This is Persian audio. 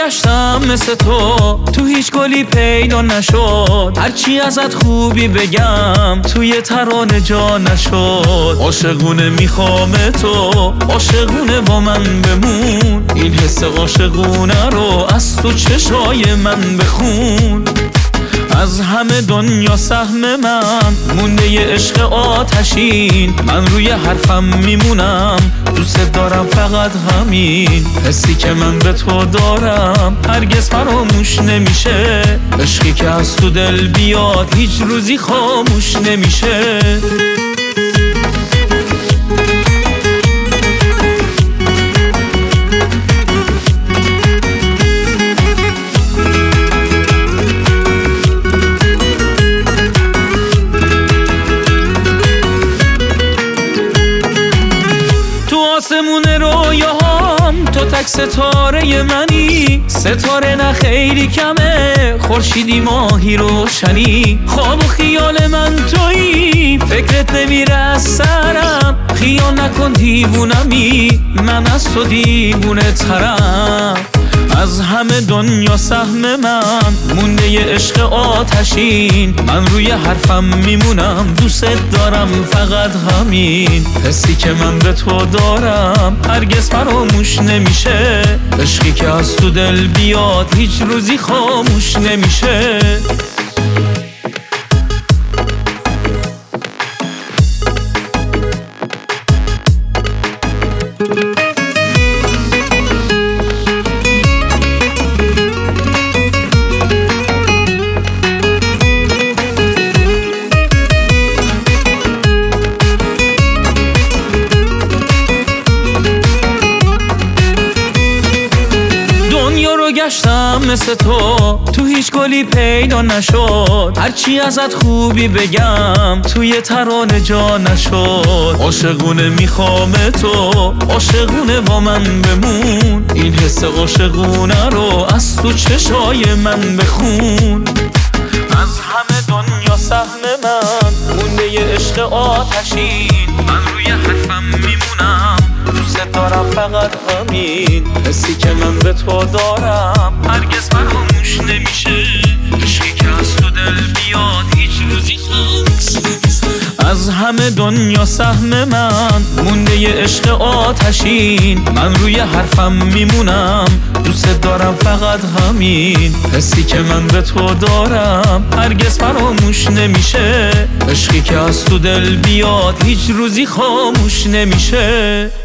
گشتم مثل تو هیچ گلی پیدا نشد. هرچی ازت خوبی بگم توی ترانه جا نشد. عاشقونه میخوام تو، عاشقونه با من بمون. این حس عاشقونه رو از تو چشای من بخون. از همه دنیا سهم من مونده ی عشق آتشین. من روی حرفم میمونم، دوست دارم فقط همین. حسی که من به تو دارم هرگز فراموش نمیشه. عشقی که از تو دل بیاد هیچ روزی خاموش نمیشه. آسمون رویاهام تو تک ستاره منی. ستاره نه خیلی کمه، خورشیدی ماهی روشنی. خواب و خیال من تویی، فکرت نمیره از سرم. خیال نکن دیوونمی، من از تو دیوونه ترم. از همه دنیا سهم من مونده ی عشق آتشین. من روی حرفم میمونم، دوست دارم فقط همین. حسی که من به تو دارم هرگز فراموش نمیشه. عشقی که از تو دل بیاد هیچ روزی خاموش نمیشه. گشتم مثل تو هیچ گلی پیدا نشد. هرچی ازت خوبی بگم توی ترانه جا نشد. عاشقونه میخوام تو، عاشقونه با من بمون. این حس عاشقونه رو از تو چشای من بخون. از همه دنیا سهم من مونده ی عشق آتشین. من روی حرفم میمونم، دوست دارم فقط همین. حسی که من به تو دارم هرگز فراموش نمیشه. عشقی که از تو دل بیاد هیچ روزی خاموش نمیشه. از همه دنیا سهم من مونده ی عشق آتشین. من روی حرفم میمونم، دوست دارم فقط همین. حسی که من به تو دارم هرگز فراموش نمیشه. عشقی که از تو دل بیاد هیچ روزی خاموش نمیشه.